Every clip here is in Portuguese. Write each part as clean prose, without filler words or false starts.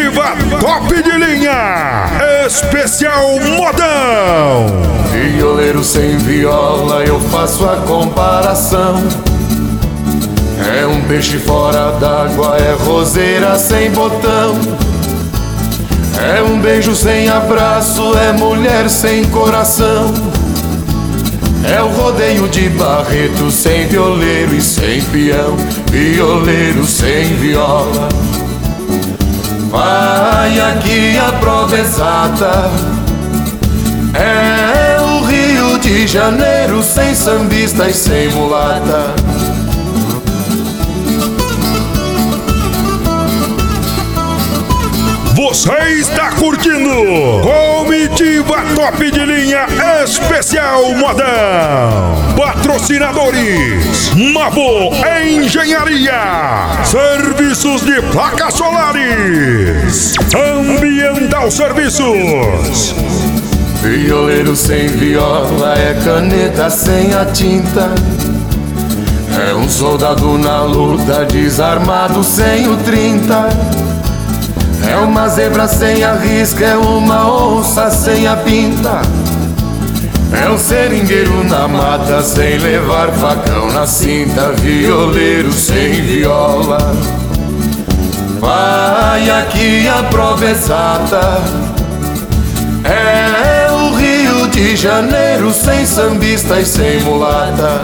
Comitiva top de linha, especial modão. Violeiro sem viola, eu faço a comparação. É um peixe fora d'água, é roseira sem botão. É um beijo sem abraço, é mulher sem coração. É o rodeio de Barreto sem violeiro e sem peão. Violeiro sem viola. Vai aqui a prova exata. É o Rio de Janeiro sem sambista e sem mulata. Você está curtindo Comitiva top de linha, especial modão. Patrocinadores: Mabo Engenharia, Serviços de Placas Solares, Ambiental Serviços. Violeiro sem viola, é caneta sem a tinta. É um soldado na luta, desarmado sem o 30. É uma zebra sem a risca, é uma onça sem a pinta. É um seringueiro na mata, sem levar facão na cinta. Violeiro sem viola. Vai aqui a prova exata. É o Rio de Janeiro sem sambista e sem mulata.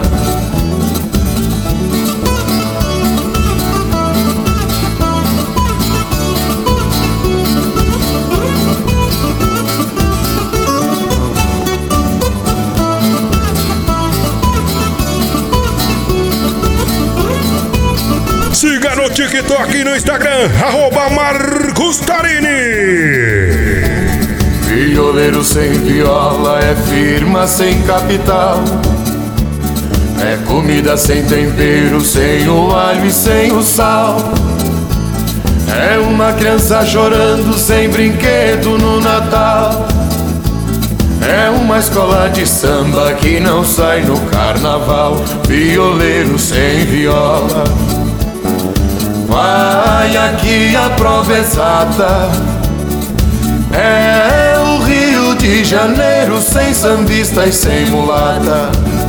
Siga no TikTok e no Instagram, @MarcosTarini. Violeiro sem viola, é firma sem capital. É comida sem tempero, sem o alho e sem o sal. É uma criança chorando sem brinquedo no Natal. É uma escola de samba que não sai no carnaval. Violeiro sem viola. Vai aqui a prova exata. É o Rio de Janeiro sem sambista e sem mulata.